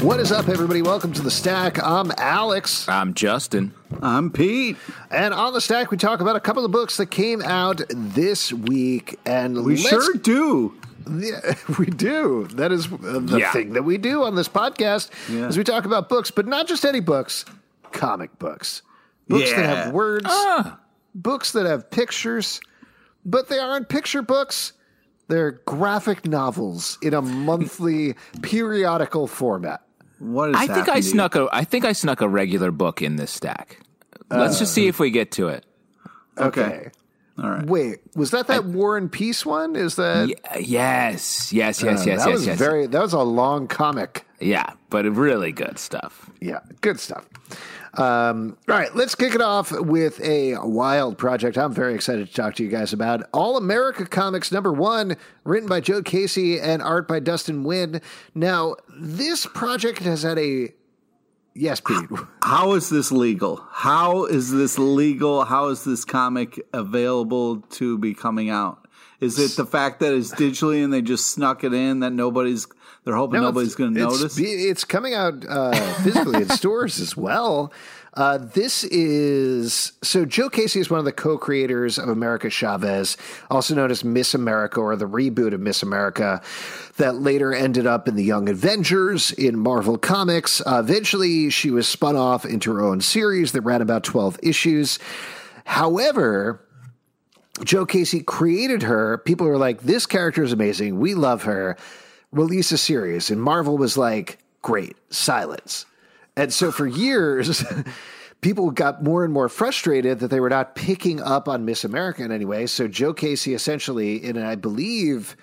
What is up, everybody? Welcome to The Stack. I'm Alex. I'm Justin. I'm Pete. And on The Stack, we talk about a couple of books that came out this week. And we sure do. Yeah, we do. That is the thing that we do on this podcast is we talk about books, but not just any books, comic books. Books that have words, books that have pictures, but they aren't picture books. They're graphic novels in a monthly periodical format. What is I think I snuck a regular book in this stack. Let's just see if we get to it. Okay. All right. Wait, was that War and Peace one? Is that? Yes. That was a long comic. Yeah, but really good stuff. Yeah, good stuff. All right, let's kick it off with a wild project I'm very excited to talk to you guys about. All America Comics #1, written by Joe Casey and art by Dustin Nguyen. Now, this project has had a... Yes, Pete. How is this legal? How is this comic available to be coming out? Is it the fact that it's digitally and they just snuck it in that they're hoping nobody's going to notice? It's coming out physically in stores as well. So Joe Casey is one of the co-creators of America Chavez, also known as Miss America, or the reboot of Miss America that later ended up in the Young Avengers in Marvel Comics. Eventually, she was spun off into her own series that ran about 12 issues. However, Joe Casey created her. People were like, this character is amazing. We love her. Release a series. And Marvel was like, great, silence. And so for years, people got more and more frustrated that they were not picking up on Miss America in any way. So Joe Casey essentially, in I believe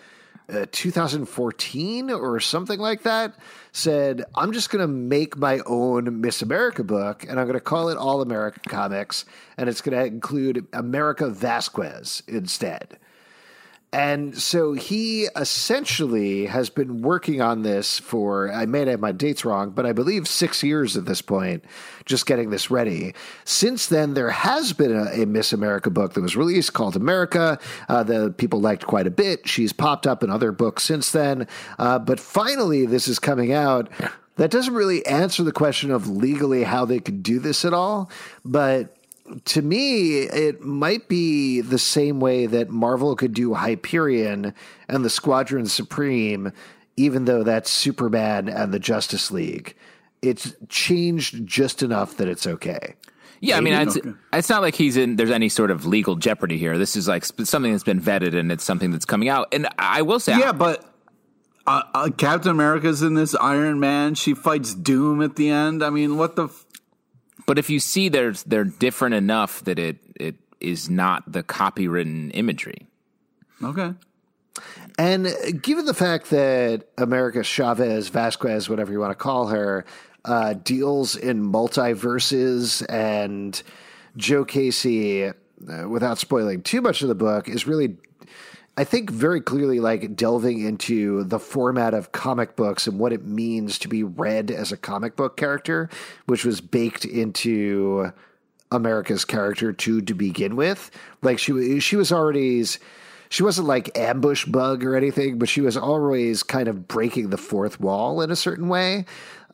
2014 or something like that, said, I'm just going to make my own Miss America book, and I'm going to call it All America Comics, and it's going to include America Vasquez instead. And so he essentially has been working on this for, I may have my dates wrong, but I believe 6 years at this point, just getting this ready. Since then, there has been a Miss America book that was released called America that people liked quite a bit. She's popped up in other books since then. But finally, this is coming out. That doesn't really answer the question of legally how they could do this at all, but to me, it might be the same way that Marvel could do Hyperion and the Squadron Supreme, even though that's Superman and the Justice League. It's changed just enough that it's okay. Yeah, I mean, it's not like there's any sort of legal jeopardy here. This is like something that's been vetted, and it's something that's coming out. And I will say... Yeah, but Captain America's in this, Iron Man, she fights Doom at the end. I mean, what the... But if you see they're different enough that it is not the copywritten imagery. Okay. And given the fact that America Chavez, Vasquez, whatever you want to call her, deals in multiverses, and Joe Casey, without spoiling too much of the book, is really, I think, very clearly like delving into the format of comic books and what it means to be read as a comic book character, which was baked into America's character to begin with. Like she was already, she wasn't like Ambush Bug or anything, but she was always kind of breaking the fourth wall in a certain way.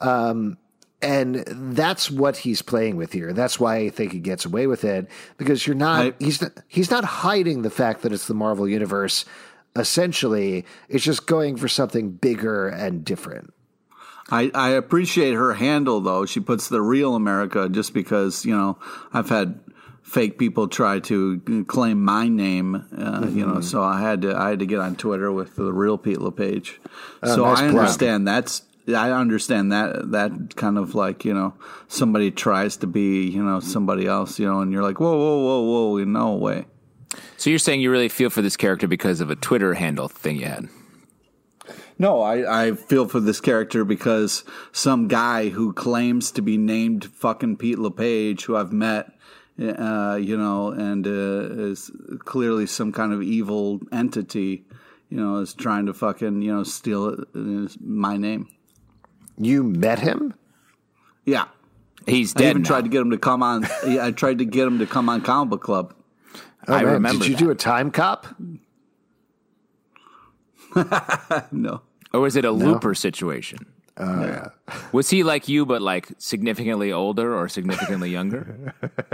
And that's what he's playing with here. That's why I think he gets away with it, because he's not hiding the fact that it's the Marvel Universe. Essentially, it's just going for something bigger and different. I appreciate her handle, though. She puts the real America, just because, I've had fake people try to claim my name, so I had to get on Twitter with the real Pete LePage. So nice I understand I understand that kind of like, somebody tries to be, somebody else, and you're like, whoa, no way. So you're saying you really feel for this character because of a Twitter handle thing you had? No, I feel for this character because some guy who claims to be named fucking Pete LePage, who I've met, and is clearly some kind of evil entity, is trying to fucking, steal my name. You met him? Yeah. He's dead. I even now. tried to get him to come on. I tried to get him to come on Comic Book Club. I remember. Did you do a time cop? No. Or was it a looper situation? Was he like you, but like significantly older or significantly younger?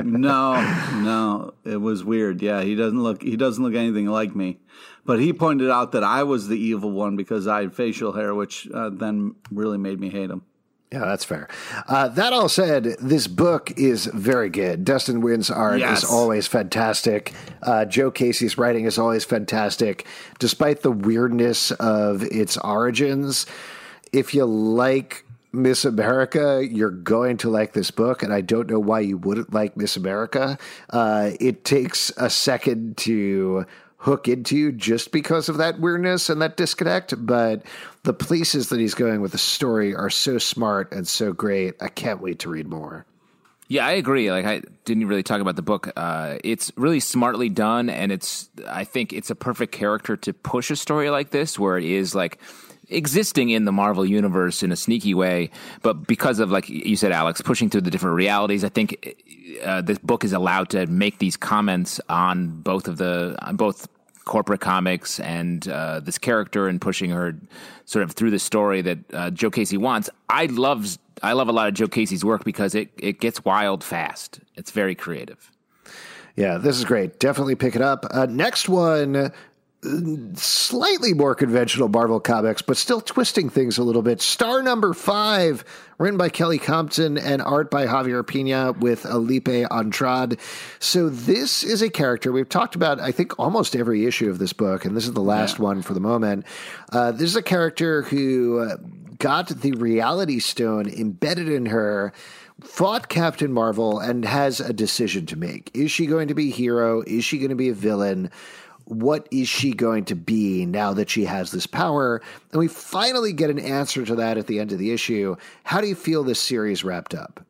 No, it was weird. Yeah, he doesn't look anything like me. But he pointed out that I was the evil one because I had facial hair, which then really made me hate him. Yeah, that's fair. That all said, this book is very good. Dustin Nguyen's art is always fantastic. Joe Casey's writing is always fantastic. Despite the weirdness of its origins, if you like Miss America, you're going to like this book, and I don't know why you wouldn't like Miss America. It takes a second to hook into just because of that weirdness and that disconnect, but the places that he's going with the story are so smart and so great. I can't wait to read more. Yeah, I agree. Like, I didn't really talk about the book. It's really smartly done, and I think it's a perfect character to push a story like this, where it is like existing in the Marvel universe in a sneaky way, but because of, like you said, Alex, pushing through the different realities, I think this book is allowed to make these comments on both corporate comics and this character, and pushing her sort of through the story that Joe Casey wants. I love a lot of Joe Casey's work because it gets wild fast. It's very creative. Yeah, this is great. Definitely pick it up. Next one, slightly more conventional Marvel comics, but still twisting things a little bit. Star number 5, written by Kelly Compton and art by Javier Pina with Felipe Andrade. So this is a character we've talked about, I think, almost every issue of this book, and this is the last one for the moment. This is a character who got the Reality Stone embedded in her, fought Captain Marvel, and has a decision to make. Is she going to be a hero? Is she going to be a villain? What is she going to be now that she has this power? And we finally get an answer to that at the end of the issue. How do you feel this series wrapped up?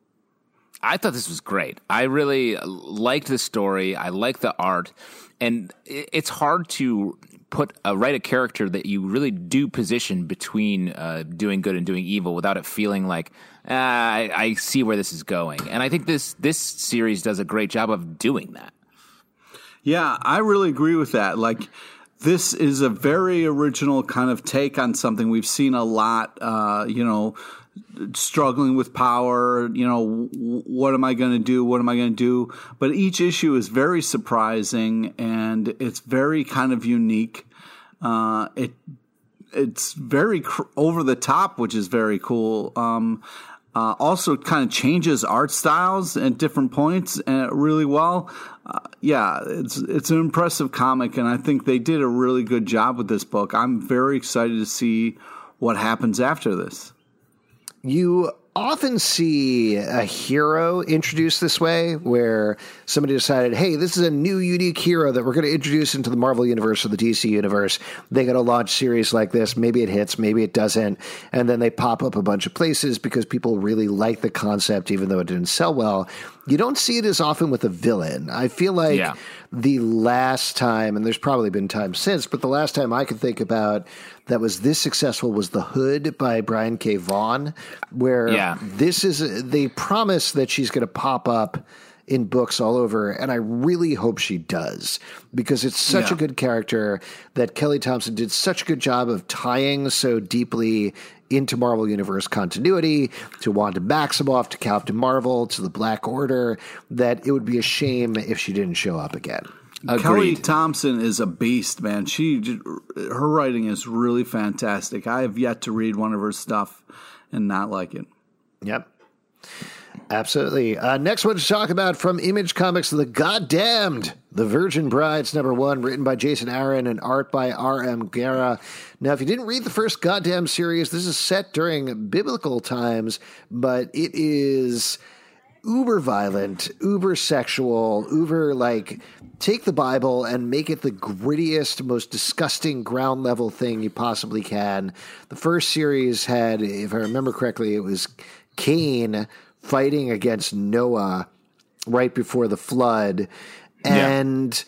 I thought this was great. I really liked the story. I liked the art. And it's hard to write a character that you really do position between doing good and doing evil without it feeling like, I see where this is going. And I think this series does a great job of doing that. Yeah, I really agree with that. Like, this is a very original kind of take on something we've seen a lot, struggling with power, what am I going to do? What am I going to do? But each issue is very surprising, and it's very kind of unique. It's very over the top, which is very cool. Also kind of changes art styles at different points really well. It's an impressive comic, and I think they did a really good job with this book. I'm very excited to see what happens after this. You often see a hero introduced this way, where somebody decided, hey, this is a new, unique hero that we're going to introduce into the Marvel Universe or the DC Universe. They got to launch series like this. Maybe it hits, maybe it doesn't. And then they pop up a bunch of places because people really like the concept, even though it didn't sell well. You don't see it as often with a villain. I feel like the last time, and there's probably been times since, but the last time I could think about that was this successful was The Hood by Brian K. Vaughan, where they promise that she's going to pop up in books all over, and I really hope she does, because it's such a good character that Kelly Thompson did such a good job of tying so deeply into Marvel Universe continuity, to Wanda Maximoff, to Captain Marvel, to the Black Order, that it would be a shame if she didn't show up again. Agreed. Kelly Thompson is a beast, man. Her writing is really fantastic. I have yet to read one of her stuff and not like it. Yep. Absolutely. Next one to talk about from Image Comics, The Goddamned, The Virgin Brides, #1, written by Jason Aaron and art by R.M. Guerra. Now, if you didn't read the first Goddamn series, this is set during biblical times, but it is uber violent, uber sexual, uber take the Bible and make it the grittiest, most disgusting ground level thing you possibly can. The first series had, if I remember correctly, it was Cain fighting against Noah right before the flood. And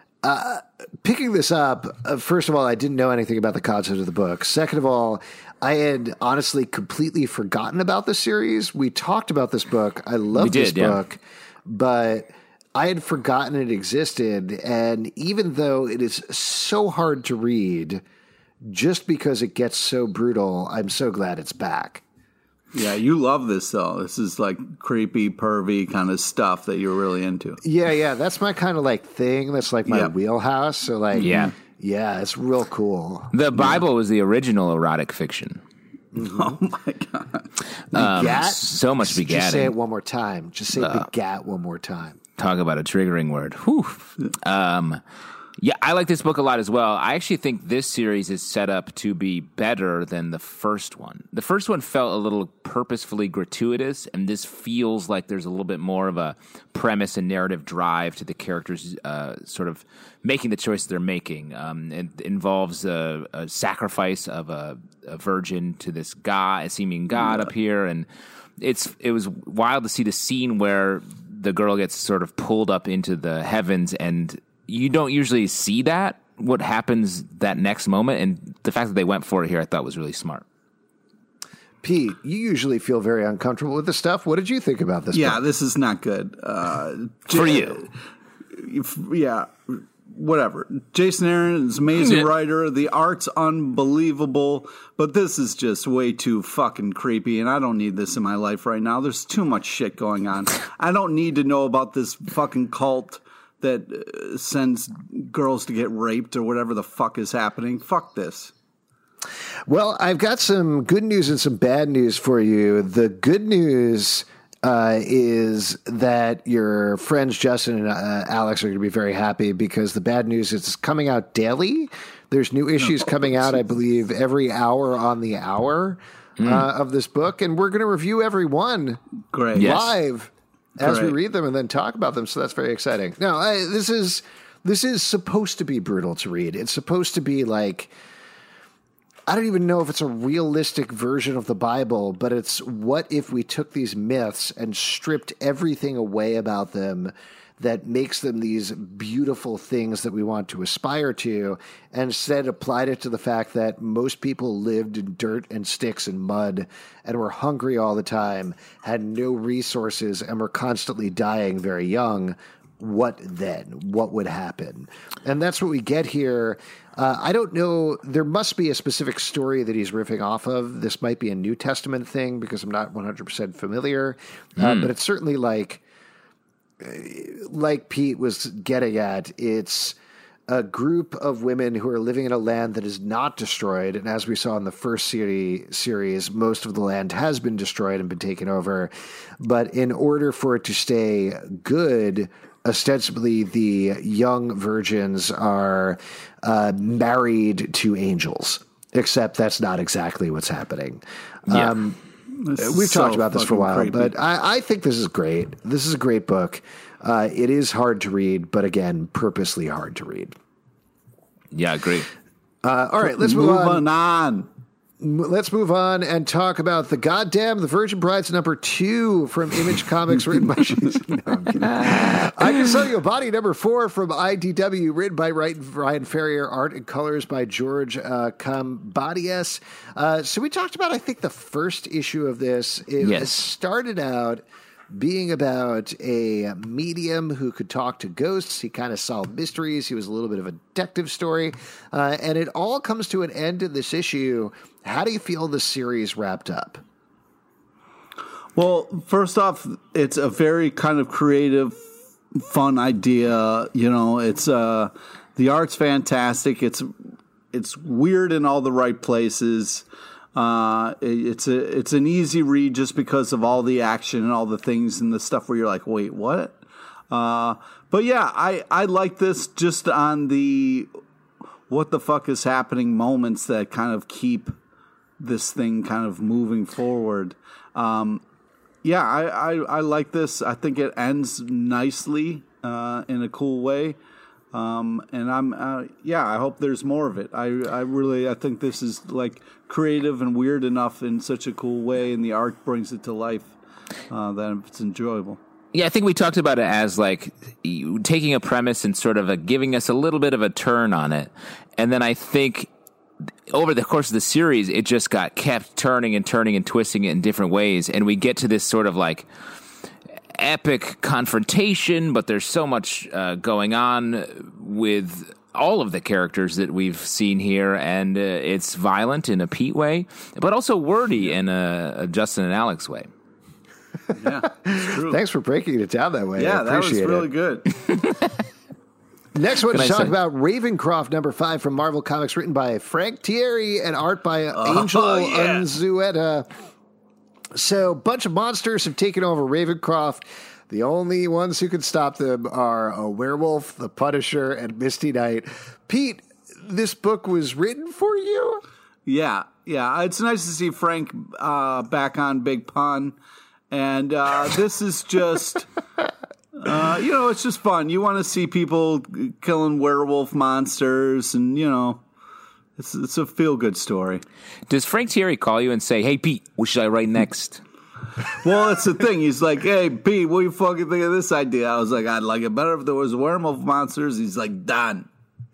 picking this up, first of all, I didn't know anything about the concept of the book. Second of all, I had honestly completely forgotten about the series. We talked about this book. I love this book, but I had forgotten it existed. And even though it is so hard to read, just because it gets so brutal. I'm so glad it's back. Yeah, you love this, though. This is like creepy, pervy kind of stuff that you're really into. Yeah. That's my kind of like thing. That's like my wheelhouse. So like, Yeah, it's real cool. the Bible was the original erotic fiction. Mm-hmm. Oh my God. Begat? So much begatting. Just say it one more time. Just say begat one more time. Talk about a triggering word. Whew. Yeah, I like this book a lot as well. I actually think this series is set up to be better than the first one. The first one felt a little purposefully gratuitous, and this feels like there's a little bit more of a premise and narrative drive to the characters sort of making the choices they're making. It involves a sacrifice of a virgin to this god, a seeming god up here, and it was wild to see the scene where the girl gets sort of pulled up into the heavens, and you don't usually see that, what happens that next moment. And the fact that they went for it here, I thought was really smart. Pete, you usually feel very uncomfortable with this stuff. What did you think about this book? Yeah, this is not good. For you. Yeah, whatever. Jason Aaron is an amazing writer. The art's unbelievable. But this is just way too fucking creepy, and I don't need this in my life right now. There's too much shit going on. I don't need to know about this fucking cult that sends girls to get raped or whatever the fuck is happening. Fuck this. Well, I've got some good news and some bad news for you. The good news is that your friends Justin and Alex are going to be very happy, because the bad news is it's coming out daily. There's new issues coming out, I believe, every hour on the hour of this book, and we're going to review every one live as we read them and then talk about them. So that's very exciting. Now, this is supposed to be brutal to read. It's supposed to be like, I don't even know if it's a realistic version of the Bible, but it's what if we took these myths and stripped everything away about them that makes them these beautiful things that we want to aspire to, and instead applied it to the fact that most people lived in dirt and sticks and mud and were hungry all the time, had no resources, and were constantly dying very young. What then? What would happen? And that's what we get here. I don't know. There must be a specific story that he's riffing off of. This might be a New Testament thing, because I'm not 100% familiar. But it's certainly like Pete was getting at, it's a group of women who are living in a land that is not destroyed. And as we saw in the first series, most of the land has been destroyed and been taken over. But in order for it to stay good, ostensibly the young virgins are married to angels, except that's not exactly what's happening. Yeah. We've talked about this for a while, but I think this is great. This is a great book. It is hard to read, but again, purposely hard to read. Yeah, I agree. All right, let's move on. Let's move on and talk about The Virgin Brides #2 from Image Comics, written by No, I'm kidding. I Can Sell You a Body #4 from IDW, written by Ryan Ferrier, art and colors by George Kambadias. So we talked about, I think, the first issue of this. It started out being about a medium who could talk to ghosts. He kind of solved mysteries. He was a little bit of a detective story. And it all comes to an end in this issue. How do you feel the series wrapped up? Well, first off, it's a very kind of creative, fun idea. You know, it's the art's fantastic. It's weird in all the right places. It's an easy read just because of all the action and all the things and the stuff where you're like, wait, what? But yeah, I like this just on the what the fuck is happening moments that kind of keep this thing kind of moving forward. Yeah, I like this. I think it ends nicely in a cool way. And I hope there's more of it. I think this is like creative and weird enough in such a cool way, and the art brings it to life that it's enjoyable. Yeah, I think we talked about it as like taking a premise and sort of giving us a little bit of a turn on it. And then I think over the course of the series, it just kept turning and twisting it in different ways. And we get to this sort of like epic confrontation, but there's so much going on with all of the characters that we've seen here, and it's violent in a Pete way, but also wordy in a Justin and Alex way. Yeah, it's true. Thanks for breaking it down that way. Yeah, I that was appreciate really it. good. Next one Can to I talk say- about Ravencroft #5 from Marvel Comics, written by Frank Thierry and art by Angel yeah. Unzueta. So, a bunch of monsters have taken over Ravencroft. The only ones who can stop them are a werewolf, the Punisher, and Misty Knight. Pete, this book was written for you? Yeah. It's nice to see Frank back on Big Pun. And this is just, it's just fun. You want to see people killing werewolf monsters, and, it's a feel-good story. Does Frank Thierry call you and say, "Hey, Pete, what should I write next?" Well, that's the thing. He's like, "Hey, Pete, what do you fucking think of this idea?" I was like, "I'd like it better if there was werewolf monsters." He's like, "Done."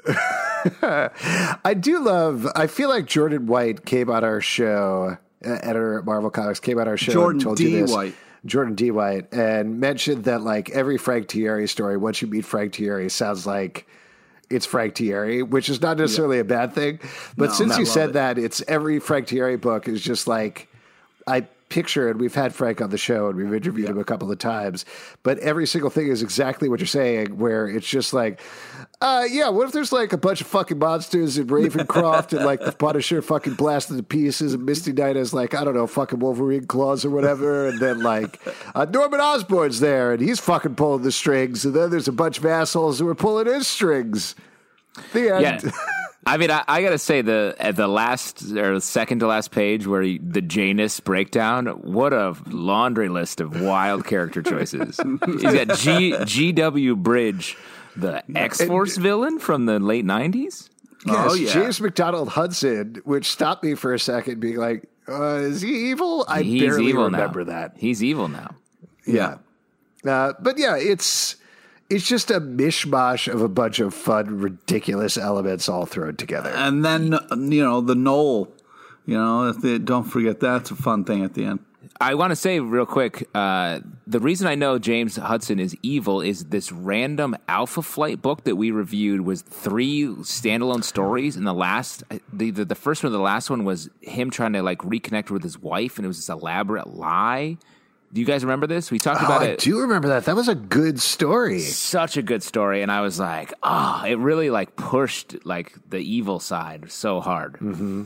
I feel like Jordan White came on our show, editor at Marvel Comics, came on our show Jordan and told D. you this. White. Jordan D. White, and mentioned that like every Frank Thierry story, once you meet Frank Thierry, sounds like it's Frank Thierry, which is not necessarily a bad thing. But No, since I you love said it. that, it's every Frank Thierry book is just like, I picture it. We've had Frank on the show and we've interviewed him a couple of times, but every single thing is exactly what you're saying, where it's just like, what if there's like a bunch of fucking monsters in Ravencroft and like the Punisher fucking blasted to pieces and Misty Knight has like, I don't know, fucking Wolverine claws or whatever. And then like Norman Osborn's there and he's fucking pulling the strings. And then there's a bunch of assholes who are pulling his strings. The end. Yeah. I mean, I gotta say at the last or second to last page where the Janus breakdown, what a laundry list of wild character choices. He's got G.W. Bridge, the X-Force villain from the late 90s. Yes, James McDonald Hudson, which stopped me for a second, being like, is he evil? I He's barely evil remember now. that. He's evil now. Yeah. But yeah, it's just a mishmash of a bunch of fun, ridiculous elements all thrown together. And then, the knoll. Don't forget that's a fun thing at the end. I want to say real quick, the reason I know James Hudson is evil is this random Alpha Flight book that we reviewed was 3 standalone stories, and the first one or the last one was him trying to like reconnect with his wife, and it was this elaborate lie. Do you guys remember this? We talked about it. I do remember that. That was a good story. Such a good story, and I was like, it really like pushed like the evil side so hard. Mm-hmm.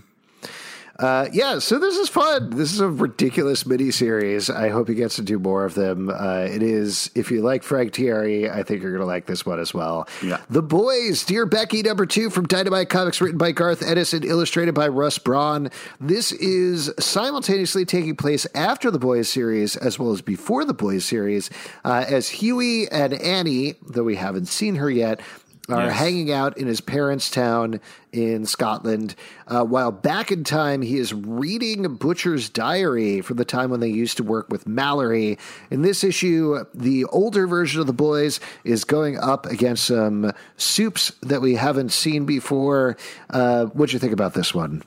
So this is fun. This is a ridiculous miniseries. I hope he gets to do more of them. It is, if you like Frank Thierry, I think you're going to like this one as well. Yeah. The Boys, Dear Becky, #2 from Dynamite Comics, written by Garth Ennis and illustrated by Russ Braun. This is simultaneously taking place after the Boys series as well as before the Boys series, as Huey and Annie, though we haven't seen her yet, are hanging out in his parents' town in Scotland. While back in time, he is reading Butcher's diary from the time when they used to work with Mallory. In this issue, the older version of the Boys is going up against some soups that we haven't seen before. What'd you think about this one?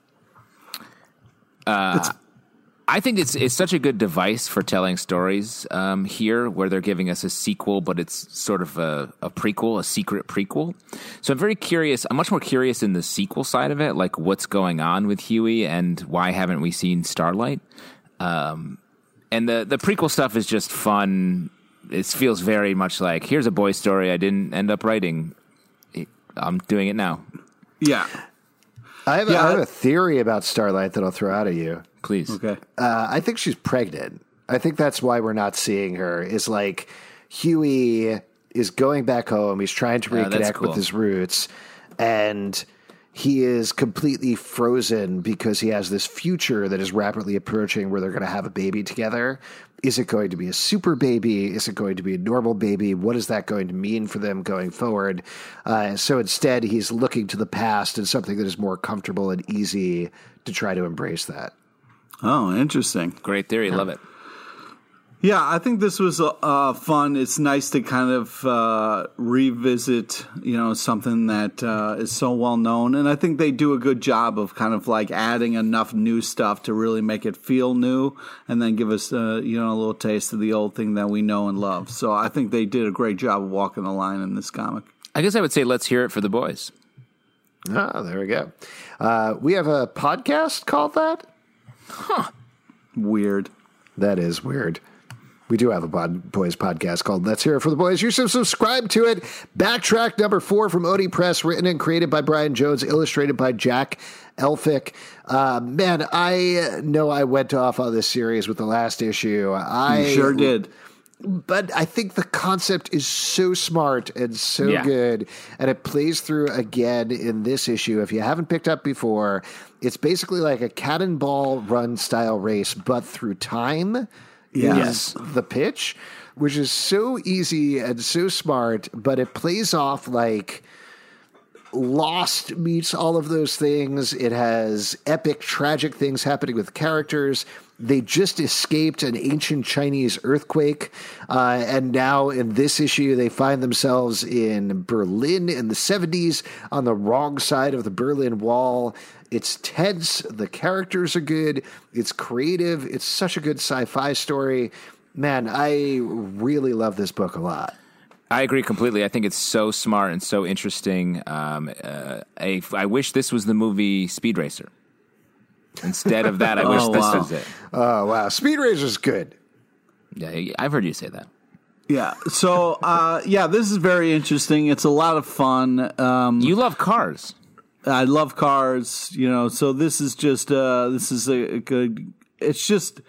I think it's such a good device for telling stories here, where they're giving us a sequel, but it's sort of a prequel, a secret prequel. So I'm very curious. I'm much more curious in the sequel side of it, like what's going on with Huey and why haven't we seen Starlight? And the prequel stuff is just fun. It feels very much like, here's a boy story I didn't end up writing. I'm doing it now. Yeah. I have a theory about Starlight that I'll throw out at you. Please. Okay. I think she's pregnant. I think that's why we're not seeing her. Is like Huey is going back home. He's trying to reconnect with his roots, and he is completely frozen because he has this future that is rapidly approaching where they're going to have a baby together. Is it going to be a super baby? Is it going to be a normal baby? What is that going to mean for them going forward? So instead, he's looking to the past and something that is more comfortable and easy to try to embrace that. Oh, interesting. Great theory. Love it. Yeah, I think this was fun. It's nice to kind of revisit, something that is so well known, and I think they do a good job of kind of like adding enough new stuff to really make it feel new, and then give us a little taste of the old thing that we know and love. So I think they did a great job of walking the line in this comic. I guess I would say let's hear it for the boys. Oh, there we go. We have a podcast called that? Huh. Weird. That is weird. We do have a boys podcast called Let's Hear It for the Boys. You should subscribe to it. Backtrack number 4 from Odie Press, written and created by Brian Jones, illustrated by Jack Elphick. Man, I know I went off on this series with the last issue. You sure did. But I think the concept is so smart and so good, and it plays through again in this issue. If you haven't picked up before, it's basically like a cannonball run style race, but through time. Is the pitch, which is so easy and so smart, but it plays off like Lost meets all of those things. It has epic, tragic things happening with characters. They just escaped an ancient Chinese earthquake, and now in this issue, they find themselves in Berlin in the 70s on the wrong side of the Berlin Wall. It's tense. The characters are good. It's creative. It's such a good sci-fi story. Man, I really love this book a lot. I agree completely. I think it's so smart and so interesting. I wish this was the movie Speed Racer. Instead of that, I wish this was it. Oh, wow. Speed Racer's good. Yeah, I've heard you say that. Yeah. So, this is very interesting. It's a lot of fun. You love cars. I love cars, so this is just, this is a good, it's just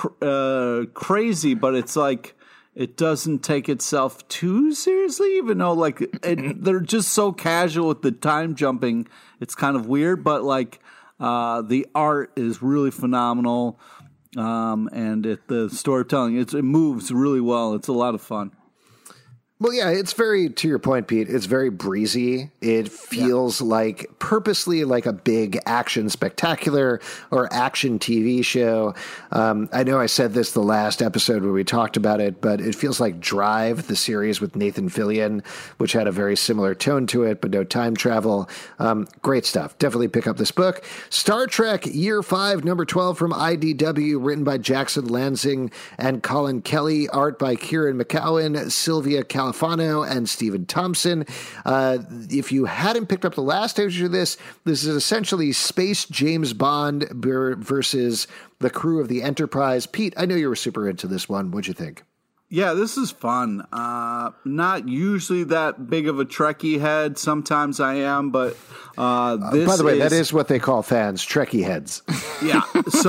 crazy, but it's like, it doesn't take itself too seriously, even though they're just so casual with the time jumping. It's kind of weird, but the art is really phenomenal. And the storytelling, it moves really well. It's a lot of fun. Well, yeah, it's very, to your point, Pete, it's very breezy. It feels like purposely like a big action spectacular or action TV show. I know I said this the last episode where we talked about it, but it feels like Drive, the series with Nathan Fillion, which had a very similar tone to it, but no time travel. Great stuff. Definitely pick up this book. Star Trek Year 5, number 12 from IDW, written by Jackson Lansing and Colin Kelly, art by Kieran McCowan, Sylvia Califano, and Stephen Thompson. If you hadn't picked up the last issue of this is essentially Space James Bond versus the crew of the Enterprise. Pete, I know you were super into this one. What'd you think? Yeah, this is fun. Not usually that big of a Trekkie head. Sometimes I am, but this by the way, that is what they call fans, Trekkie heads. Yeah.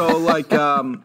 So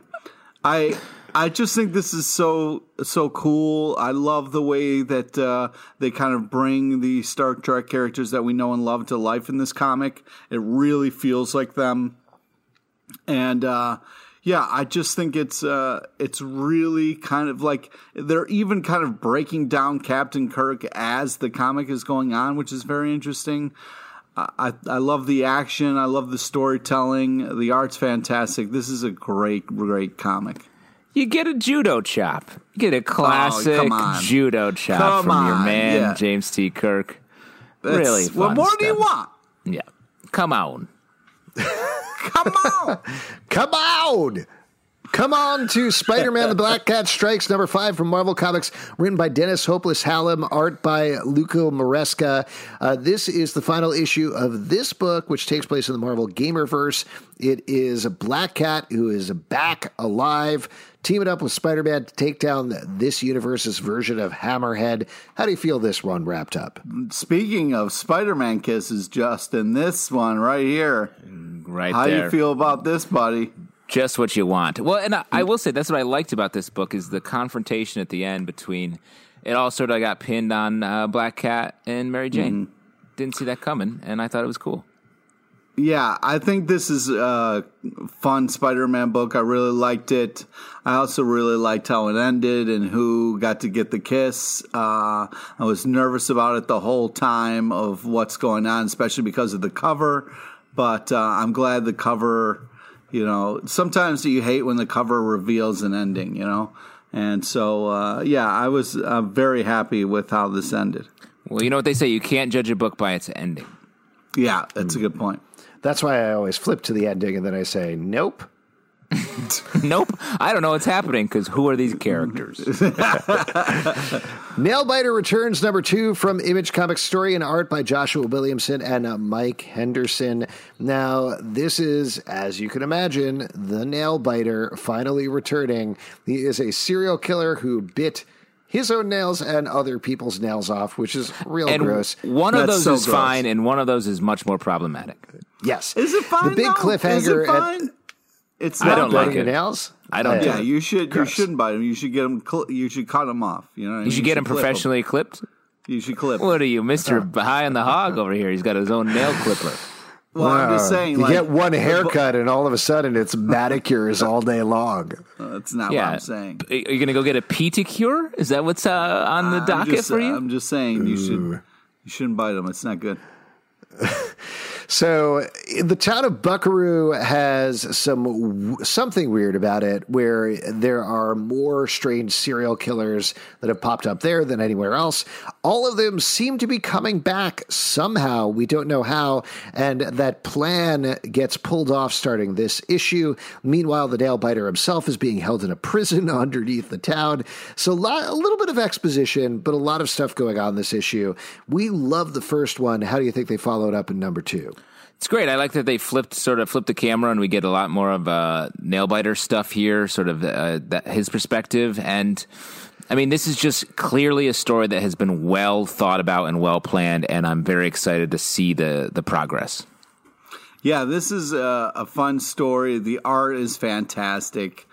I just think this is so cool. I love the way that they kind of bring the Star Trek characters that we know and love to life in this comic. It really feels like them. And I just think it's really kind of like they're even kind of breaking down Captain Kirk as the comic is going on, which is very interesting. I love the action. I love the storytelling. The art's fantastic. This is a great, great comic. You get a judo chop. You get a classic judo chop from your man, James T. Kirk. Really fun what more stuff. do you want? Yeah. Come on. Come on. Come on. Come on to Spider-Man the Black Cat Strikes, number 5 from Marvel Comics, written by Dennis Hopeless Hallam, art by Luco Maresca. This is the final issue of this book, which takes place in the Marvel Gamerverse. It is a Black Cat who is back alive, teaming up with Spider-Man to take down this universe's version of Hammerhead. How do you feel this one wrapped up? Speaking of Spider-Man kisses, Justin, this one right here. How do you feel about this, buddy? Just what you want. Well, and I will say that's what I liked about this book is the confrontation at the end between it all sort of got pinned on Black Cat and Mary Jane. Didn't see that coming, and I thought it was cool. Yeah, I think this is a fun Spider-Man book. I really liked it. I also really liked how it ended and who got to get the kiss. I was nervous about it the whole time of what's going on, especially because of the cover. But I'm glad the cover, sometimes you hate when the cover reveals an ending, And so, I was very happy with how this ended. Well, you know what they say, you can't judge a book by its ending. Yeah, that's a good point. That's why I always flip to the ending and then I say, nope. Nope. I don't know what's happening because who are these characters? Nailbiter returns #2 from Image Comics, story and art by Joshua Williamson and Mike Henderson. Now, this is, as you can imagine, the Nailbiter finally returning. He is a serial killer who bit his own nails and other people's nails off, which is real gross. One of those is gross. fine, and one of those is much more problematic. Yes. Is it fine? The big cliffhanger. Is it fine? It's I not don't biting like your it. nails? I don't. Yeah, do it. you should. Gross. You shouldn't bite them. You should get them. You should cut them off. You know. What I mean? You should get him clip 'em. professionally clipped. You should clip. 'em. What are you, Mr. High on the Hog over here? He's got his own nail clipper. Well, I'm just saying. You like, get one haircut and all of a sudden it's manicures all day long. That's not what I'm saying. Are you going to go get a pedicure? Is that what's on the docket for you? I'm just saying you shouldn't bite them. It's not good. So the town of Buckaroo has something weird about it, where there are more strange serial killers that have popped up there than anywhere else. All of them seem to be coming back somehow. We don't know how, and that plan gets pulled off starting this issue. Meanwhile, the Nailbiter himself is being held in a prison underneath the town. So a little bit of exposition, but a lot of stuff going on this issue. We love the first one. How do you think they followed up in #2? It's great. I like that they flipped the camera and we get a lot more of Nailbiter stuff here, sort of his perspective. And I mean, this is just clearly a story that has been well thought about and well planned, and I'm very excited to see the progress. Yeah, this is a fun story. The art is fantastic.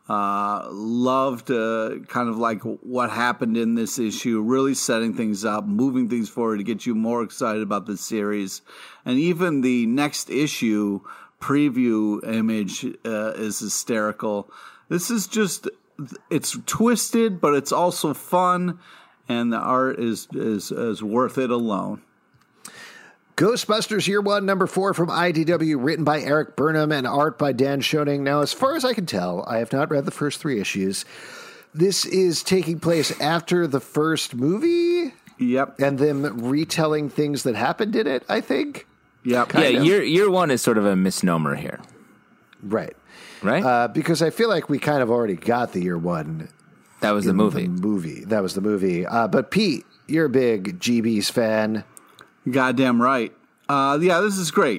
Loved kind of like what happened in this issue, really setting things up, moving things forward to get you more excited about the series. And even the next issue preview image is hysterical. This is just, it's twisted, but it's also fun, and the art is worth it alone. Ghostbusters Year 1, #4 from IDW, written by Eric Burnham and art by Dan Schoening. Now, as far as I can tell, I have not read the first 3 issues. This is taking place after the first movie? Yep. And them retelling things that happened in it, I think? Yep. Yeah, year one is sort of a misnomer here. Right. Right? Because I feel like we kind of already got the Year 1. That was the movie. That was the movie. But Pete, you're a big GB's fan. Goddamn right. This is great.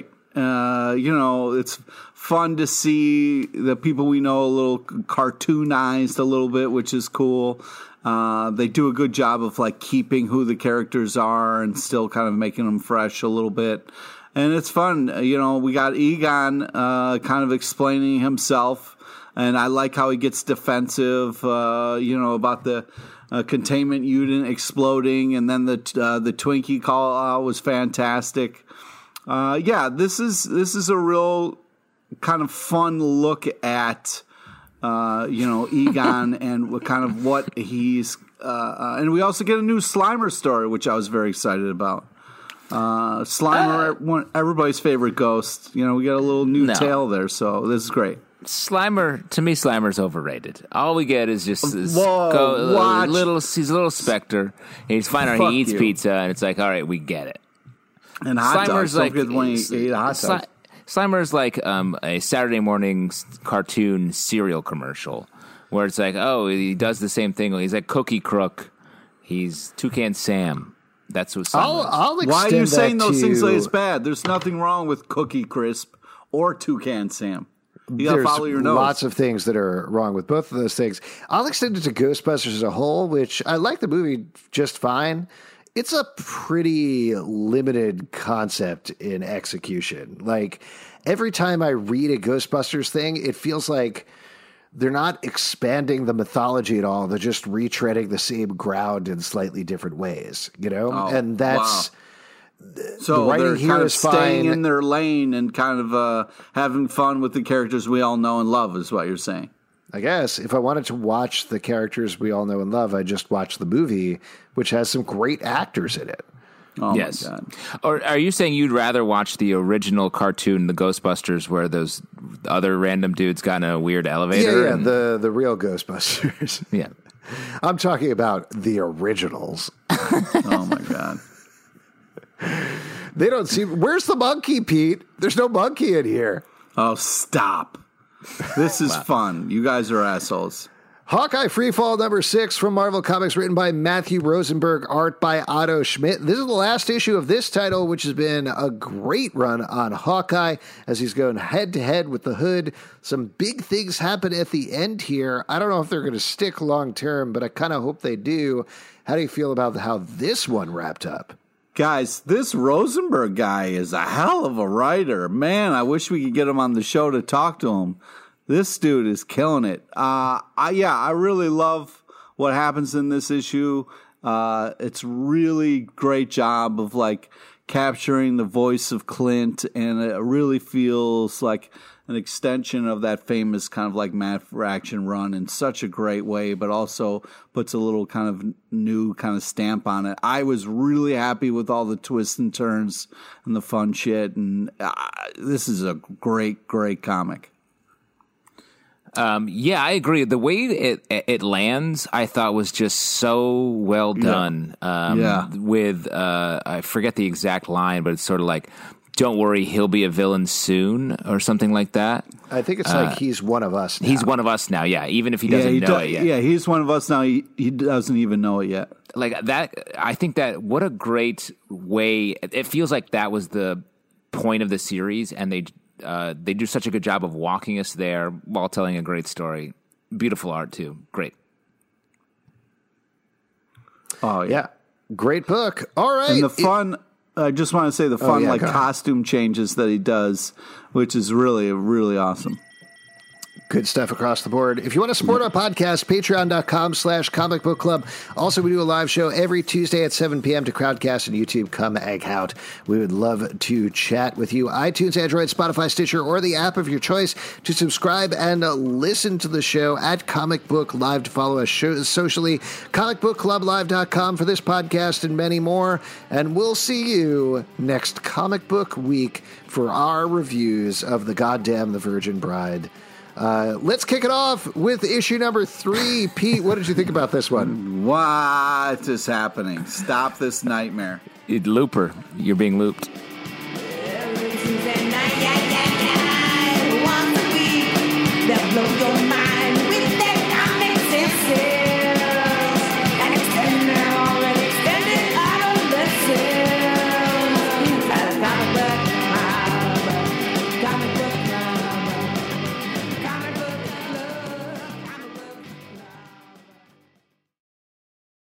It's fun to see the people we know a little cartoonized a little bit, which is cool. They do a good job of like keeping who the characters are and still kind of making them fresh a little bit. And it's fun. We got Egon kind of explaining himself, and I like how he gets defensive, about the containment unit exploding, and then the Twinkie call out was fantastic. This is a real kind of fun look at Egon and kind of what he's and we also get a new Slimer story, which I was very excited about. Slimer, everybody's favorite ghost. We got a little new tale there, so this is great. Slimer's overrated. All we get is just this he's a little specter. He's fine. He eats pizza, and it's like, all right, we get it. And hot dogs. Don't forget when he ate hot dogs. Slimer's like a Saturday morning cartoon cereal commercial, where it's like, oh, he does the same thing. He's like Cookie Crook. He's Toucan Sam. That's what Slimer is. Why are you saying those things like it's bad? There's nothing wrong with Cookie Crisp or Toucan Sam. You gotta follow your nose. Lots of things that are wrong with both of those things. I'll extend it to Ghostbusters as a whole, which I like the movie just fine. It's a pretty limited concept in execution. Like, every time I read a Ghostbusters thing, it feels like they're not expanding the mythology at all. They're just retreading the same ground in slightly different ways, and that's... Wow. So they're kind of staying in their lane and kind of having fun with the characters we all know and love, is what you're saying. I guess if I wanted to watch the characters we all know and love, I just watch the movie, which has some great actors in it. Oh, yes. my God. Or are you saying you'd rather watch the original cartoon, The Ghostbusters, where those other random dudes got in a weird elevator? Yeah, the real Ghostbusters. Yeah. I'm talking about the originals. Oh, my God. They don't see. Where's the monkey, Pete? There's no monkey in here. Oh, stop. This is fun. You guys are assholes. Hawkeye Freefall number 6 from Marvel Comics, written by Matthew Rosenberg, art by Otto Schmidt. This is the last issue of this title, which has been a great run on Hawkeye as he's going head-to-head with the Hood. Some big things happen at the end here. I don't know if they're going to stick long-term, but I kind of hope they do. How do you feel about how this one wrapped up? Guys, this Rosenberg guy is a hell of a writer. Man, I wish we could get him on the show to talk to him. This dude is killing it. I really love what happens in this issue. It's really great job of like capturing the voice of Clint, and it really feels like an extension of that famous kind of like Mad for Action run in such a great way, but also puts a little kind of new kind of stamp on it. I was really happy with all the twists and turns and the fun shit, and this is a great, great comic. Yeah, I agree. The way it lands, I thought was just so well done. With I forget the exact line, but it's sort of like, "Don't worry, he'll be a villain soon," or something like that. I think it's like he's one of us now. He's one of us now, yeah, even if he doesn't know it yet. Yeah, he's one of us now. He doesn't even know it yet. Like that, I think that what a great way. It feels like that was the point of the series, and they do such a good job of walking us there while telling a great story. Beautiful art too. Great. Oh yeah. Great book. All right. And the fun, I just want to say the fun costume changes that he does, which is really, really awesome. Good stuff across the board. If you want to support our podcast, patreon.com/Comic Book Club. Also, we do a live show every Tuesday at 7 p.m. to Crowdcast and YouTube. Come egg out. We would love to chat with you. iTunes, Android, Spotify, Stitcher, or the app of your choice to subscribe and listen to the show at Comic Book Live, to follow us socially. ComicBookClubLive.com for this podcast and many more. And we'll see you next Comic Book Week for our reviews of The Goddamn the Virgin Bride. Let's kick it off with issue number 3. Pete, what did you think about this one? What is happening? Stop this nightmare. Looper, you're being looped. Every Tuesday